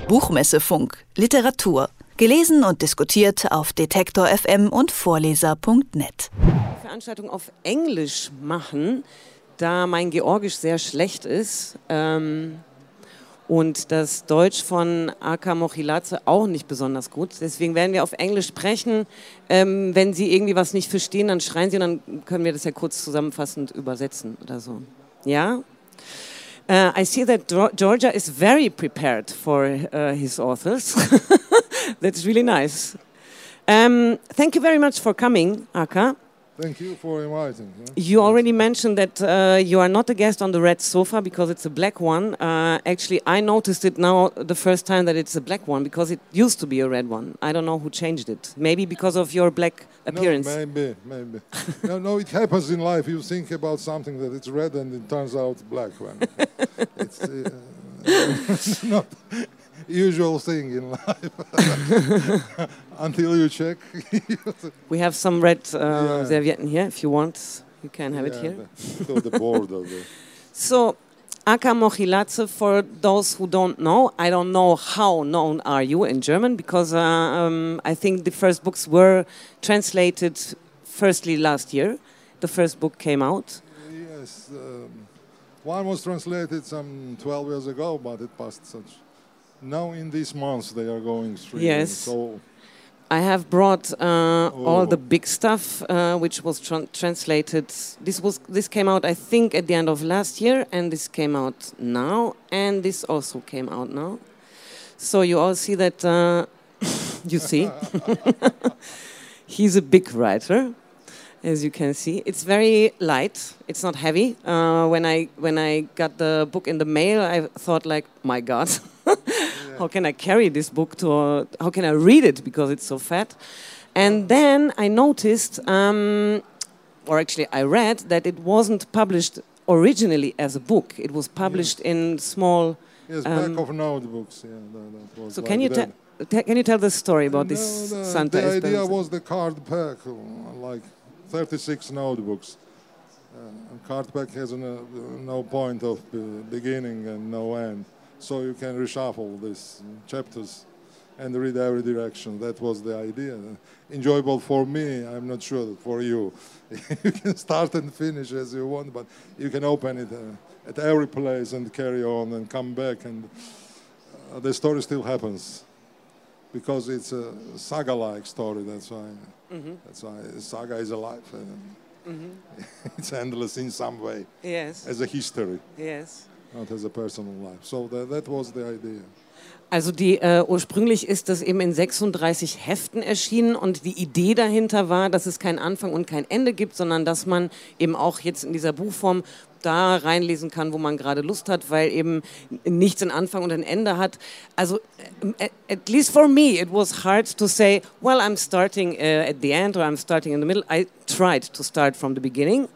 Buchmessefunk, Literatur. Gelesen und diskutiert auf Detektor FM und Vorleser.net. Veranstaltung auf Englisch machen, da mein Georgisch sehr schlecht ist und das Deutsch von Aka Mochiladze auch nicht besonders gut. Deswegen werden wir auf Englisch sprechen. Wenn Sie irgendwie was nicht verstehen, dann schreien Sie und dann können wir das ja kurz zusammenfassend übersetzen oder so. Ja? I see that Georgia is very prepared for his authors. That's really nice. Thank you very much for coming, Aka. Thank you for inviting. You already mentioned that you are not a guest on the red sofa because it's a black one. Actually, I noticed it now the first time that it's a black one because it used to be a red one. I don't know who changed it. Maybe because of your black appearance. No, maybe. no, it happens in life. You think about something that it's red and it turns out black. It's not usual thing in life until you check. We have some red Servietten here. If you want, you can have it here. The border. So, Aka Mochiladze, for those who don't know, I don't know how known are you in German because I think the first books were translated firstly last year. The first book came out. Yes, one was translated some 12 years ago, but it passed such. Now in these months they are going through. Yes. So I have brought all the big stuff, which was translated. This came out, I think, at the end of last year, and this came out now, and this also came out now. So you all see that. You see, he's a big writer, as you can see. It's very light. It's not heavy. When I got the book in the mail, I thought like, my God. How can I carry this book how can I read it because it's so fat? And then I noticed, or actually I read, that it wasn't published originally as a book. It was published in small... Yes, back of notebooks. Yeah, that was so like can you tell the story about this Santa The Esperanza? idea was the card pack, like 36 notebooks. Card pack has no point of beginning and no end. So you can reshuffle these chapters and read every direction. That was the idea. Enjoyable for me, I'm not sure for you. You can start and finish as you want, but you can open it at every place and carry on and come back, and the story still happens. Because it's a saga-like story, that's why. That's why saga is alive. It's endless in some way. Yes. As a history. Yes. Not as a personal life. So that was the idea. Also ursprünglich ist das eben in 36 Heften erschienen und die Idee dahinter war, dass es keinen Anfang und kein Ende gibt, sondern dass man eben auch jetzt in dieser Buchform da reinlesen kann, wo man gerade Lust hat, weil eben nichts einen Anfang und ein Ende hat. Also at least for me it was hard to say, well, I'm starting at the end or I'm starting in the middle. I tried to start from the beginning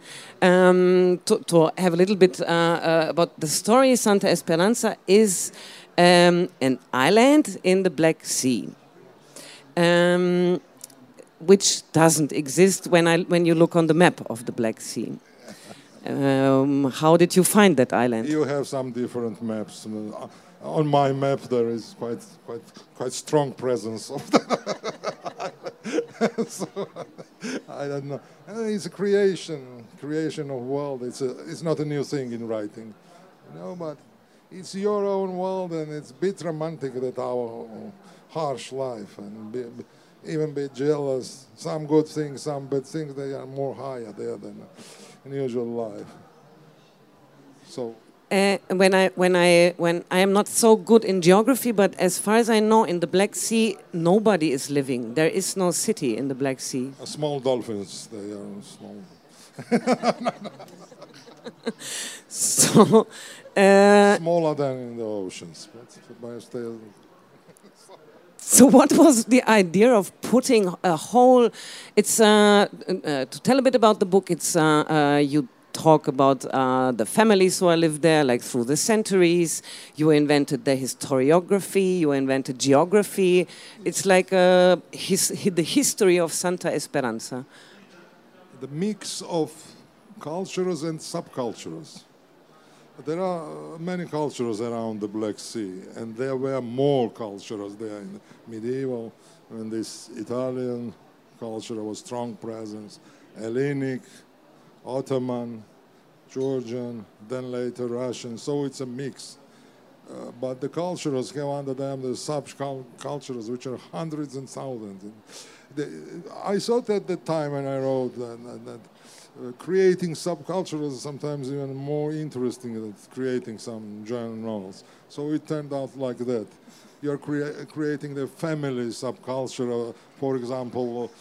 to have a little bit about the story. Santa Esperanza is an island in the Black Sea, which doesn't exist when you look on the map of the Black Sea. How did you find that island? You have some different maps. On my map, there is quite strong presence of that island. So, I don't know. It's a creation of world. It's not a new thing in writing, but it's your own world, and it's a bit romantic that our harsh life, and even be jealous. Some good things, some bad things. They are more higher there than in usual life. So when I am not so good in geography, but as far as I know, in the Black Sea, nobody is living. There is no city in the Black Sea. Small dolphins, they are small. So smaller than in the oceans, but still. So what was the idea of putting a whole? It's to tell a bit about the book. It's you talk about the families who lived there, like through the centuries. You invented the historiography. You invented geography. It's like the history of Santa Esperanza. The mix of cultures and subcultures. There are many cultures around the Black Sea, and there were more cultures there in medieval, when this Italian culture was strong presence, Hellenic, Ottoman, Georgian, then later Russian, so it's a mix. But the cultures have under them the subcultures, which are hundreds and thousands. I thought at the time when I wrote that creating subcultures is sometimes even more interesting than creating some journals. So it turned out like that. You're creating the family subculture, for example,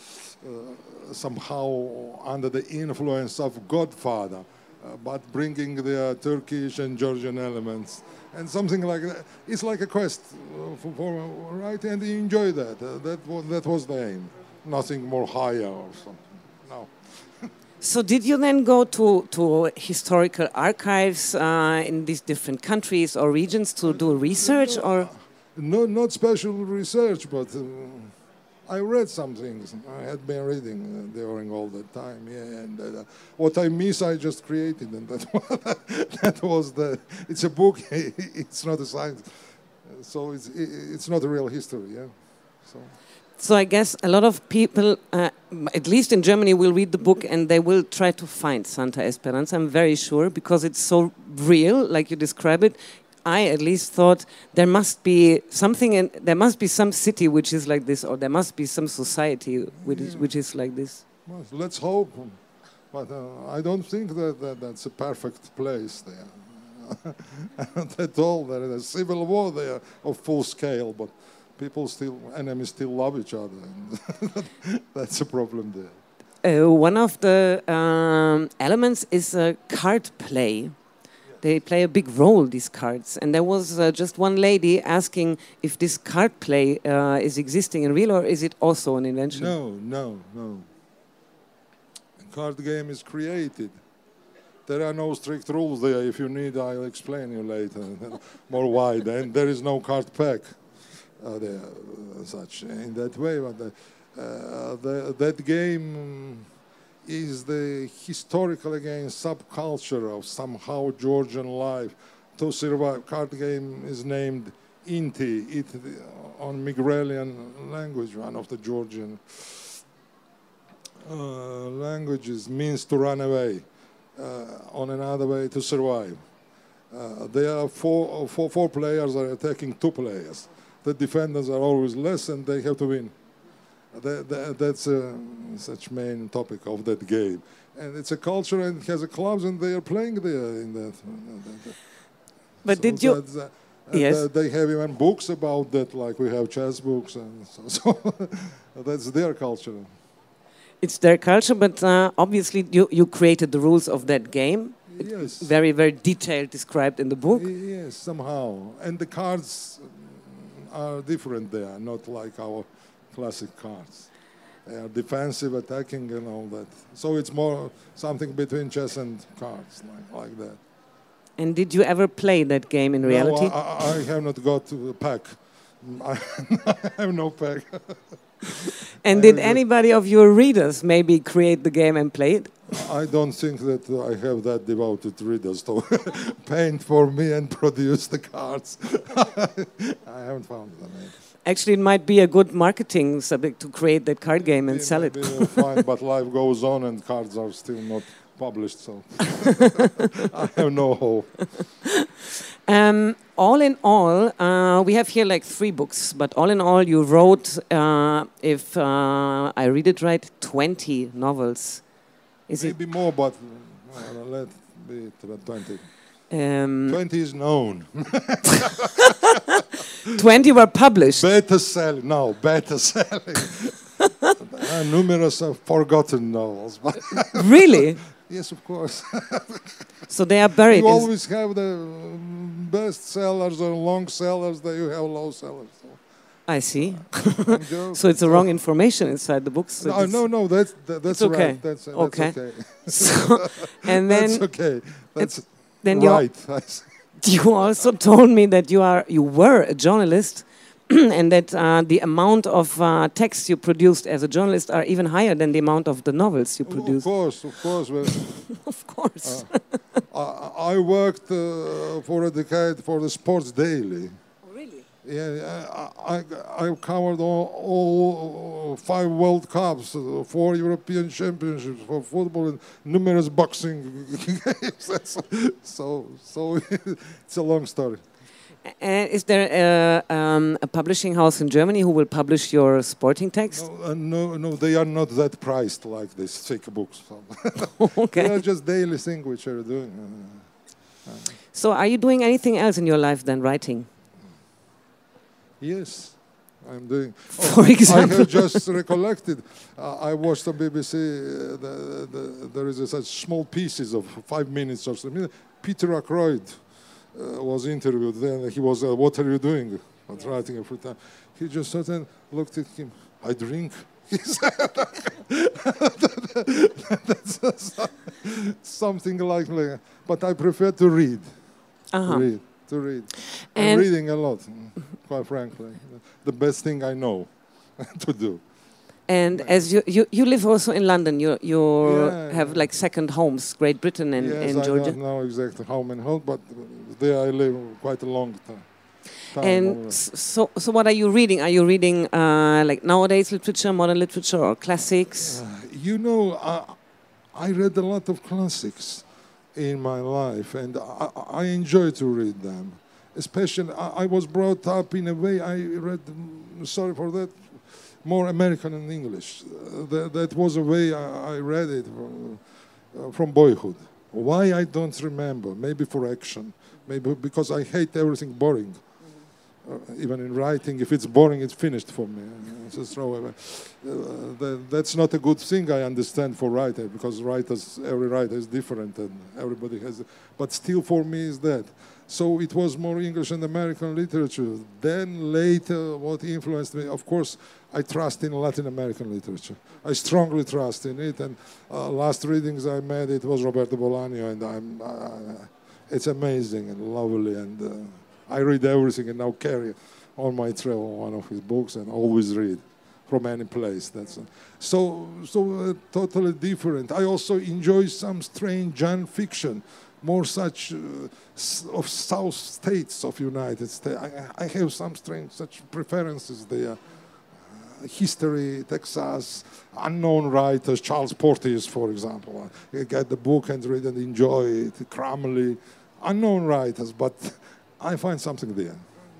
somehow under the influence of Godfather, but bringing the Turkish and Georgian elements. And something like that. It's like a quest for right, and you enjoy that. That was the aim. Nothing more higher or something. No. So did you then go to historical archives in these different countries or regions to do research, or? No, not special research, but I read some things. I had been reading during all that time, yeah. And what I miss, I just created, and that was the. It's a book. It's not a science, so it's not a real history, yeah. So I guess a lot of people, at least in Germany, will read the book and they will try to find Santa Esperanza, I'm very sure, because it's so real, like you describe it. I at least thought there must be something, and there must be some city which is like this, or there must be some society which is like this. Well, let's hope, but I don't think that's a perfect place there. Not at all. There is a civil war there of full scale, but enemies still love each other. And that's a problem there. One of the elements is card play. They play a big role, these cards. And there was just one lady asking if this card play is existing in real, or is it also an invention? No. A card game is created. There are no strict rules there. If you need, I'll explain you later, more wide. And there is no card pack. There, such in that way, but that game is the historical again subculture of somehow Georgian life. To survive, card game is named Inti, it on Migrelian language, one of the Georgian languages, means to run away. On another way, to survive. There are four players are attacking two players. The defenders are always less, and they have to win. That's such main topic of that game. And it's a culture, and it has a clubs, and they are playing there in that. But so did you? Yes. They have even books about that, like we have chess books, and so that's their culture. It's their culture, but obviously you created the rules of that game. Yes. Very, very detailed, described in the book. Yes, somehow. And the cards are different there, not like our classic cards. They are defensive, attacking, and all that. So it's more something between chess and cards, like that. And did you ever play that game in reality? No, I have not got a pack. I have no pack. And did anybody of your readers maybe create the game and play it? I don't think that I have that devoted readers to paint for me and produce the cards. I haven't found them yet. Actually, it might be a good marketing subject to create that card game and sell it. Fine, but life goes on and cards are still not published, so I have no hope. All in all, we have here like 3 books, but all in all, you wrote, if I read it right, 20 novels. Is Maybe it more, but let be 20. 20 is known. 20 were published. Better selling. Numerous of forgotten novels. Really? Yes, of course. So they are buried. You always have the best sellers or long sellers, then you have low sellers. So. I see. So it's the wrong information inside the books. So no, that's okay. Right. That's okay. okay. So, and then that's okay. That's then right. You also told me that you were a journalist, and that the amount of texts you produced as a journalist are even higher than the amount of the novels you produced. Of course. Of course. I worked for a decade for the Sports Daily. Oh, really? Yeah, I covered all 5 World Cups, 4 European Championships for football, and numerous boxing games. so it's a long story. Is there a publishing house in Germany who will publish your sporting text? No, they are not that priced like these thick books. Okay. They are just daily thing which are doing. So are you doing anything else in your life than writing? Yes, I'm doing. For example? I have just recollected. I watched on BBC. There is such small pieces of 5 minutes or something. Peter Ackroyd was interviewed. Then he was, "What are you doing?" I was writing every time. He just sat and looked at him. "I drink." He said, "That's something like. But I prefer to read. To read. I'm reading a lot, quite frankly. The best thing I know to do. And as you live also in London, you have like second homes, Great Britain and Georgia. I don't know exactly how many homes, but there I live quite a long time. And so what are you reading? Are you reading like nowadays literature, modern literature, or classics? I read a lot of classics in my life, and I enjoy to read them. Especially, I was brought up in a way I read, sorry for that, more American and English. That was a way I read it from boyhood. Why I don't remember? Maybe for action. Maybe because I hate everything boring. Even in writing, if it's boring, it's finished for me. Just throw away. That's not a good thing, I understand, for writers, because every writer is different and everybody has. But still, for me, is that. So it was more English and American literature. Then later, what influenced me, of course, I trust in Latin American literature. I strongly trust in it. And last readings I made, it was Roberto Bolaño, and it's amazing and lovely. And I read everything and now carry on my travel one of his books and always read from any place. That's so totally different. I also enjoy some strange non-fiction, more such of South States of United States. I have some strange such preferences there. History, Texas, unknown writers, Charles Portis, for example. I get the book and read and enjoy it. Crumley, unknown writers, but I find something there.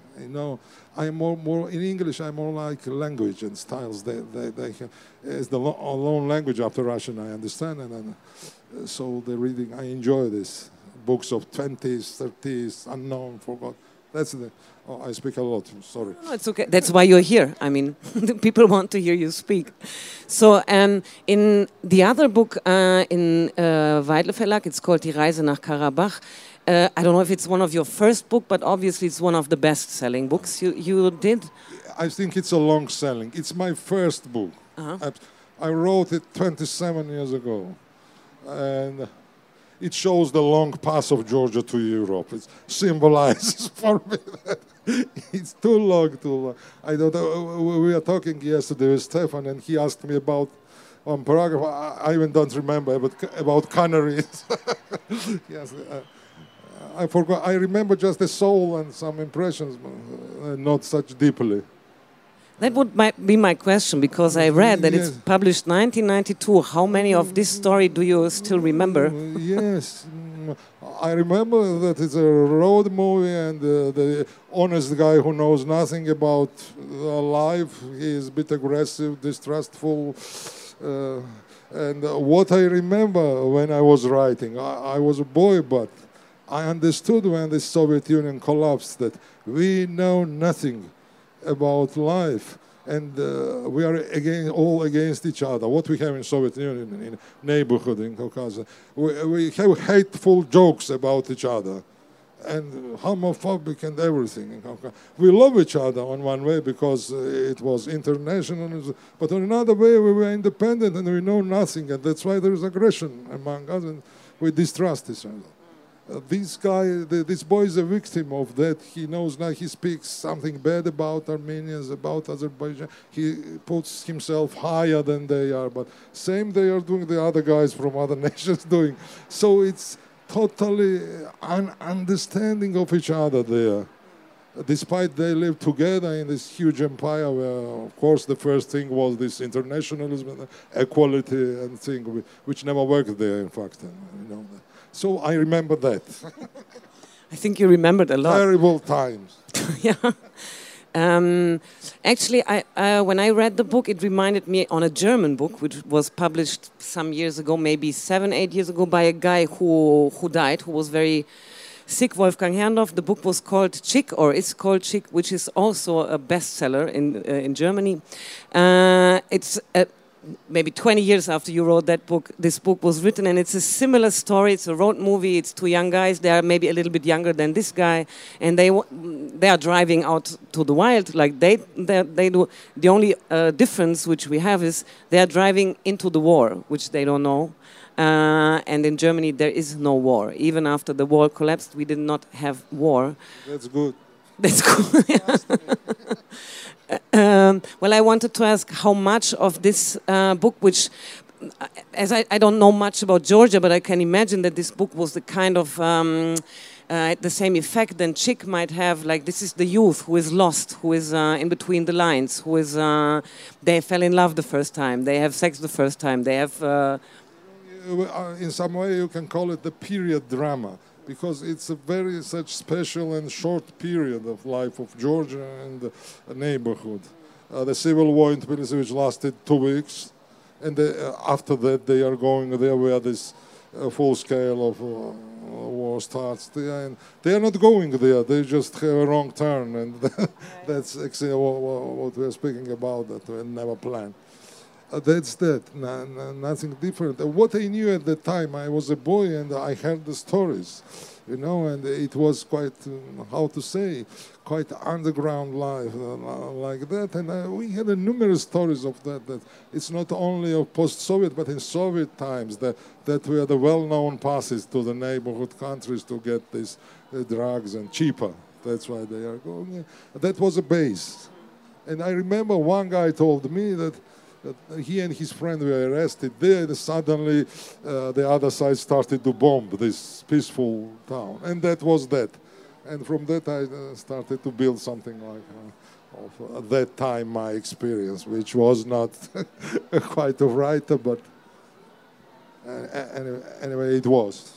I'm more in English. I'm more like language and styles. They it's the lone language after Russian. I understand, and so the reading. I enjoy this books of 20s, 30s, unknown, forgot. That's the. Oh, I speak a lot. Sorry. No, it's okay. That's why you're here. I mean, people want to hear you speak. So, in the other book in Weidle Verlag, it's called Die Reise nach Karabach. I don't know if it's one of your first book, but obviously it's one of the best-selling books you did. I think it's a long-selling. It's my first book. I wrote it 27 years ago, and it shows the long path of Georgia to Europe. It symbolizes for me that it's too long. I don't know. We were talking yesterday with Stefan, and he asked me about one paragraph. I even don't remember about Canaries. Yes. I forgot. I remember just the soul and some impressions, not such deeply. That would be my question, because I read that it's published 1992. How many of this story do you still remember? Yes, I remember that it's a road movie, and the honest guy who knows nothing about life, he is a bit aggressive, distrustful. And what I remember when I was writing, I was a boy, but I understood when the Soviet Union collapsed that we know nothing about life, and we are all against each other. What we have in Soviet Union, in neighborhood in Caucasus, we have hateful jokes about each other, and homophobic and everything in Caucasus. We love each other on one way because it was international, but on another way we were independent and we know nothing, and that's why there is aggression among us, and we distrust each other. This boy is a victim of that. He knows now, he speaks something bad about Armenians, about Azerbaijan. He puts himself higher than they are, but same they are doing the other guys from other nations doing. So totally understanding of each other there. Despite they lived together in this huge empire where, of course, the first thing was this internationalism, equality and thing, which never worked there, in fact. You know. So I remember that. I think you remembered a lot. Terrible times. Yeah. Actually, when I read the book, it reminded me on a German book, which was published some years ago, maybe 7, 8 years ago, by a guy who died, who was very sick, Wolfgang Herrndorf. The book was called Chick, or is called Chick, which is also a bestseller in Germany. It's maybe 20 years after you wrote that book, this book was written, and it's a similar story. It's a road movie. It's 2 young guys. They are maybe a little bit younger than this guy, and they are driving out to the wild like they do. The only difference which we have is they are driving into the war, which they don't know. And in Germany, there is no war. Even after the wall collapsed, we did not have war. That's good. That's cool. Well, I wanted to ask how much of this book, which, as I don't know much about Georgia, but I can imagine that this book was the kind of the same effect than Chick might have. Like, this is the youth who is lost, who is in between the lines, who is they fell in love the first time, they have sex the first time, they have. In some way, you can call it the period drama, because it's a very such special and short period of life of Georgia and the neighborhood. The civil war in Tbilisi, which lasted 2 weeks, and after that they are going there where this full scale of war starts. And they are not going there, they just have a wrong turn, and that's actually what we are speaking about, that we never planned. That's that, nothing different. What I knew at the time, I was a boy and I heard the stories, you know, and it was quite, how to say, quite underground life like that. And we had numerous stories of that it's not only of post-Soviet, but in Soviet times, that were the well-known passes to the neighborhood countries to get these drugs and cheaper. That's why they are going. That was a base. And I remember one guy told me that he and his friend were arrested there, and suddenly the other side started to bomb this peaceful town. And that was that. And from that I started to build something like of at that time my experience, which was not quite a writer, but anyway it was.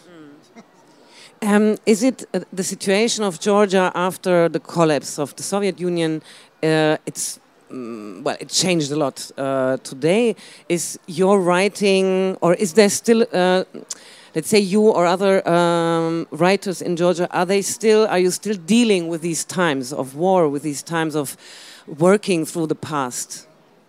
Is it the situation of Georgia after the collapse of the Soviet Union? Well, it changed a lot today. Is your writing, or is there still, let's say, you or other writers in Georgia, are you still dealing with these times of war, with these times of working through the past?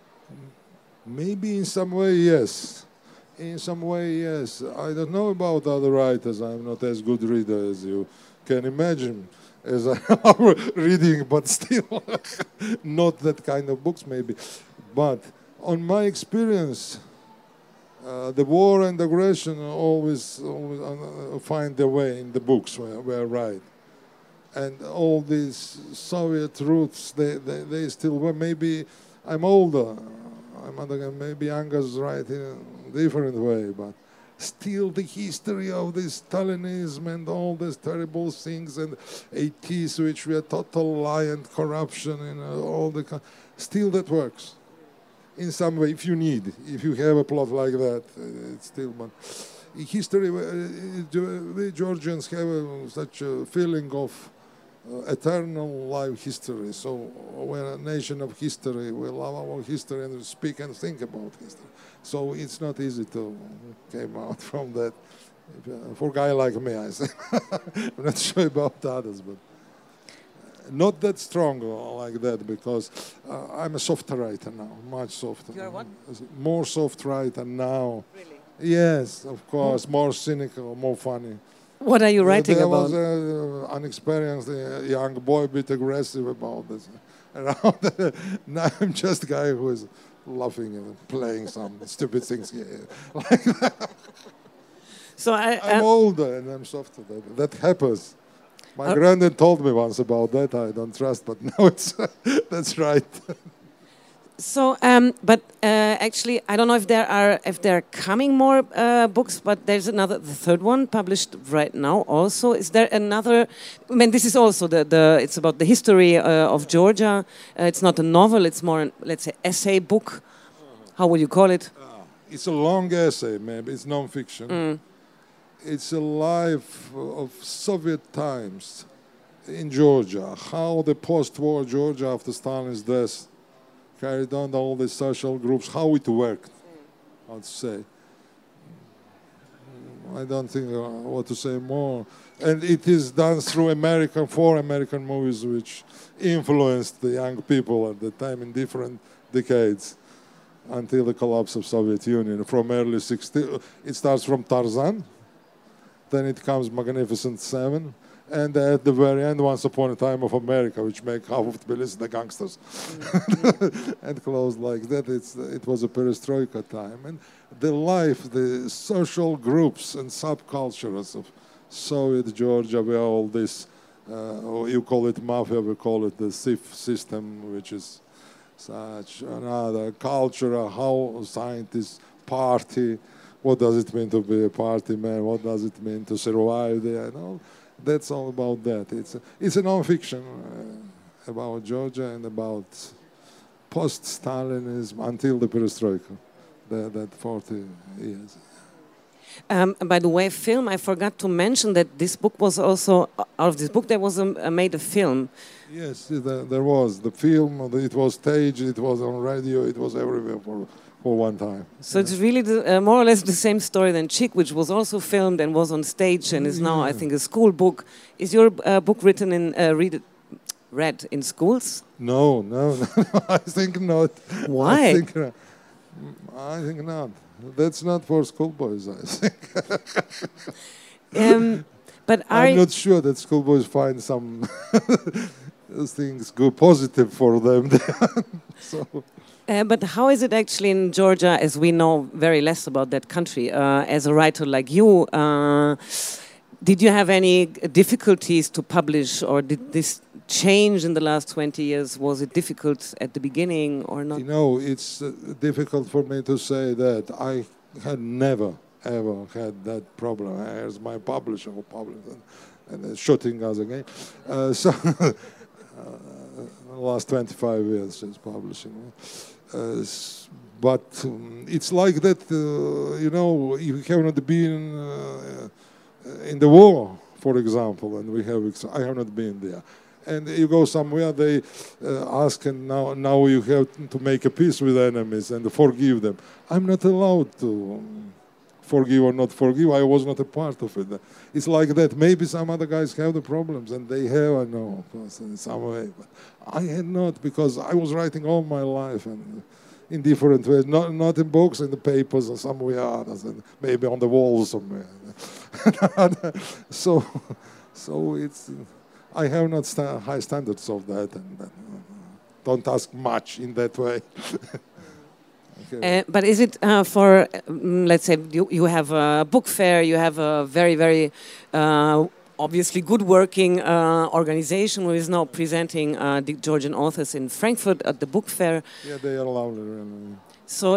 Maybe in some way, yes. In some way, yes. I don't know about other writers. I'm not as good reader as you can imagine, as I am reading, but still not that kind of books maybe. But on my experience, the war and aggression always find their way in the books where I write. And all these Soviet roots, they still were. Maybe I'm older. Maybe Anga's writing in a different way, but still the history of this Stalinism and all these terrible things and 80s, which were total lie and corruption and all the... Still that works. In some way, if you have a plot like that, it's still... But history, we Georgians have such a feeling of eternal life history. So we're a nation of history. We love our history and speak and think about history. So it's not easy to come out from that. For a guy like me, I say. I'm not sure about others, but not that strong like that, because I'm a soft writer now, much softer. You're what? More soft writer now. Really? Yes, of course, more cynical, more funny. What are you writing about? There was an unexperienced young boy, a bit aggressive about this. Around now I'm just a guy who is laughing and playing some stupid things like that. So I'm older and I'm softer. That happens. My granddad told me once about that. I don't trust, but now it's that's right. So, but actually, I don't know if there are coming more books, but there's the third one published right now. Also, is there another? I mean, this is also it's about the history of Georgia. It's not a novel; it's more, let's say, essay book. How would you call it? It's a long essay, maybe. It's non-fiction. It's a life of Soviet times in Georgia. How the post-war Georgia after Stalin's death carried on all the social groups, how it worked, I'd say. I don't think what to say more. And it is done through four American movies which influenced the young people at the time in different decades until the collapse of Soviet Union. From early 60s, it starts from Tarzan, then it comes Magnificent Seven, and at the very end, Once Upon a Time of America, which make half of Tbilisi the gangsters. And closed like that. It was a perestroika time. And the life, the social groups and subcultures of Soviet Georgia were all this, you call it mafia, we call it the SIF system, which is such another culture, how scientists party, what does it mean to be a party man, what does it mean to survive there, and all. That's all about that. It's a non-fiction about Georgia and about post-Stalinism until the perestroika, that 40 years. By the way, film, I forgot to mention that this book was also, out of this book there was made a film. Yes, there was. The film, it was staged, it was on radio, it was everywhere for one time. So it's really more or less the same story than Chick, which was also filmed and was on stage and is now, I think, a school book. Is your book written in read in schools? No, I think not. Why? I think not. That's not for schoolboys, I think. But I'm not sure that schoolboys find some things good, positive for them. So. But how is it actually in Georgia, as we know very less about that country? As a writer like you, did you have any difficulties to publish, or did this change in the last 20 years? Was it difficult at the beginning or not? You know, it's difficult for me to say that. I had never, ever had that problem. As my publisher who published and shooting us again. So the last 25 years since publishing. But it's like that, you know, you have not been in the war, for example, and I have not been there. And you go somewhere, they ask, and now you have to make a peace with enemies and forgive them. I'm not allowed to forgive or not forgive. I was not a part of it. It's like that. Maybe some other guys have the problems, and they have, I know, in some way. But I had not, because I was writing all my life and in different ways, not in books, in the papers or somewhere others, and maybe on the walls somewhere. So it's. I have not high standards of that, and don't ask much in that way. Okay. But is it for, let's say, you have a book fair, you have a very, very obviously good working organization who is now presenting the Georgian authors in Frankfurt at the book fair. Yeah, they are lovely. Really. So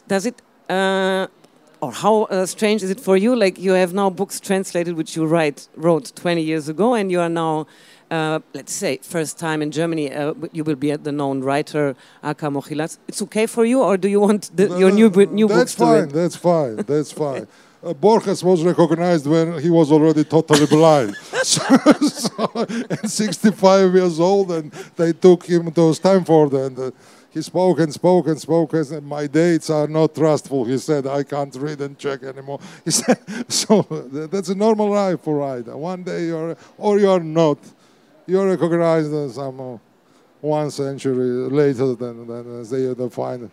or how strange is it for you? Like, you have now books translated which you wrote 20 years ago, and you are now, let's say, first time in Germany, you will be the known writer, Aka Mochilatz. It's okay for you, or do you want your new books to read? That's fine. Borges was recognized when he was already totally blind. And 65 years old, and they took him to Stanford, and he spoke and said, my dates are not trustful. He said, I can't read and check anymore. He said, so that's a normal life for a writer. One day you are not. You're recognized as some 1 century later than they find.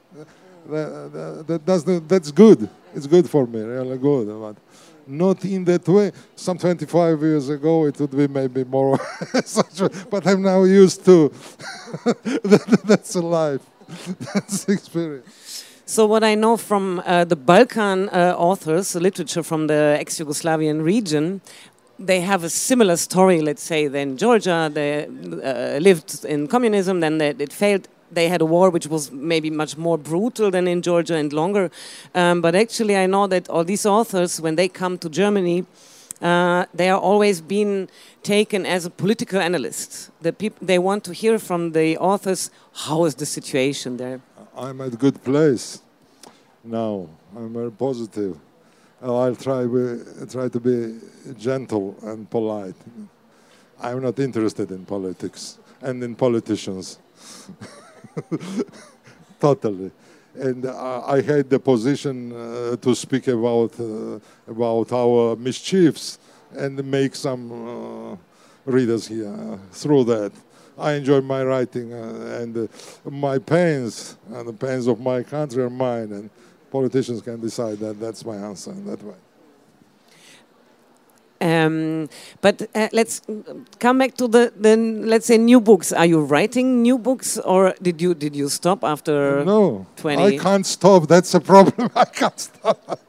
That's good. It's good for me, really good. But not in that way. Some 25 years ago, it would be maybe more. But I'm now used to. That's a life. That's the experience. So what I know from the Balkan authors, literature from the ex-Yugoslavian region, they have a similar story, let's say, than Georgia. They lived in communism, then it failed. they had a war which was maybe much more brutal than in Georgia and longer. But actually, I know that all these authors, when they come to Germany, they are always being taken as a political analyst. They want to hear from the authors, how is the situation there? I'm at a good place now. I'm very positive. I'll try to be gentle and polite. I'm not interested in politics and in politicians. Totally. And I had the position to speak about our mischiefs and make some readers here through that. I enjoy my writing and my pains and the pains of my country are mine, and politicians can decide that. That's my answer in that way. But let's come back to the let's say new books. Are you writing new books, or did you stop after? No, 20? I can't stop. That's a problem. I can't stop.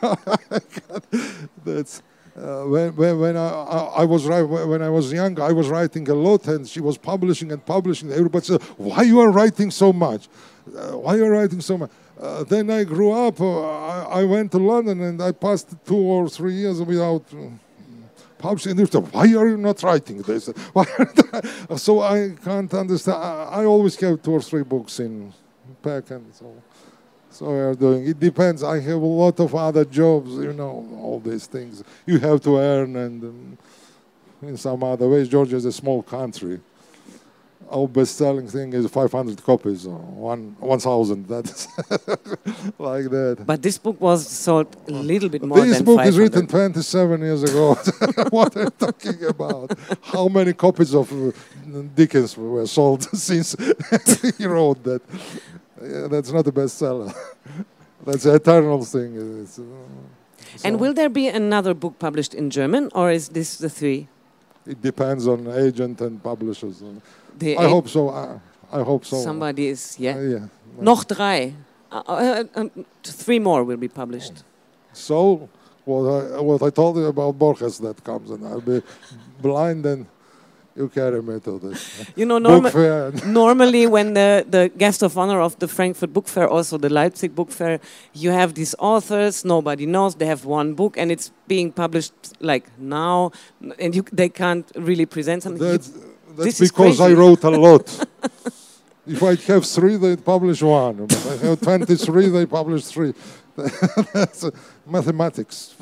That's when I was young, I was writing a lot, and she was publishing and publishing. Everybody said, "Why you are writing so much? Why you are writing so much?" Then I grew up. I went to London, and I passed 2 or 3 years without. Publishing. Why are you not writing this? So I can't understand. I always have 2 or 3 books in pack, and so we are doing. It depends. I have a lot of other jobs. All these things you have to earn, and in some other ways, Georgia is a small country. Our best-selling thing is 500 copies, or 1,000. That's like that. But this book was sold a little bit more than 500. This book is written 27 years ago. What are you talking about? How many copies of Dickens were sold since he wrote that? That's not a bestseller. That's an eternal thing. And will there be another book published in German, or is this the 3? It depends on agent and publishers. I hope so. I hope so. Somebody is, yeah. Noch 3. 3 more will be published. So, what I told you about Borges that comes, and I'll be blind, and you carry me to this. Book fair. Normally when the guest of honor of the Frankfurt Book Fair, also the Leipzig Book Fair, you have these authors, nobody knows, they have one book, and it's being published like now, and they can't really present something. That's because I wrote a lot. If I have 3, they publish 1. If I have 23, they publish 3. That's mathematics.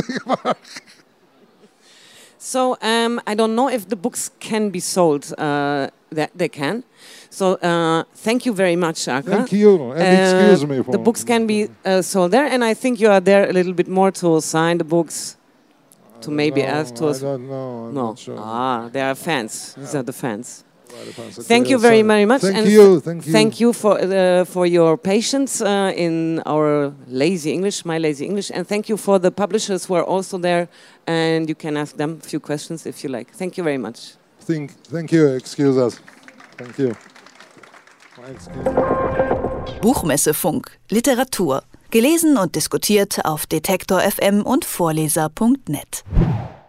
So I don't know if the books can be sold. That they can. So thank you very much, Aka. Thank you, and excuse me. The books can be sold there, and I think you are there a little bit more to sign the books. To maybe ask to us. I don't know. I'm not sure. They are fans. These are the fans. Right, thank you very much. Thank you. Thank you. Thank you for your patience in our lazy English, my lazy English, and thank you for the publishers who are also there. And you can ask them a few questions if you like. Thank you very much. Thank you. Excuse us. Thank you. Buchmessefunk, Literatur. Gelesen und diskutiert auf Detektor FM und Vorleser.net.